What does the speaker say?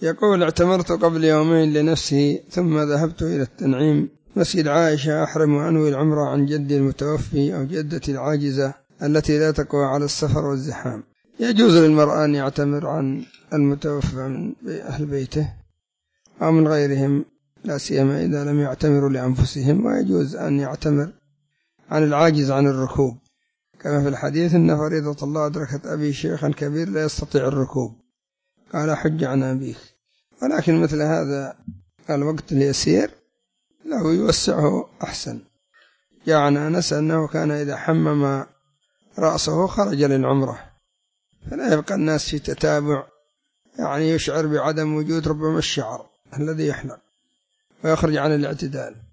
يقول: اعتمرت قبل يومين لنفسي، ثم ذهبت إلى التنعيم مسجد عائشة أحرم وأنوي العمرة عن جدي المتوفي أو جدتي العاجزة التي لا تقوى على السفر والزحام. يجوز للمرأة أن يعتمر عن المتوفى من أهل بيته أو من غيرهم، لا سيما إذا لم يعتمروا لأنفسهم، ويجوز أن يعتمر عن العاجز عن الركوب، كما في الحديث: إن فريضة الله أدركت أبي شيخا كبير لا يستطيع الركوب، قال: حج عن أبيك. ولكن مثل هذا الوقت اليسير له يوسعه أحسن. جاء عن أنس أنه كان إذا حمم رأسه خرج للعمرة، فلا يبقى الناس في تتابع، يعني يشعر بعدم وجود ربما الشعر الذي يحلق ويخرج عن الاعتدال.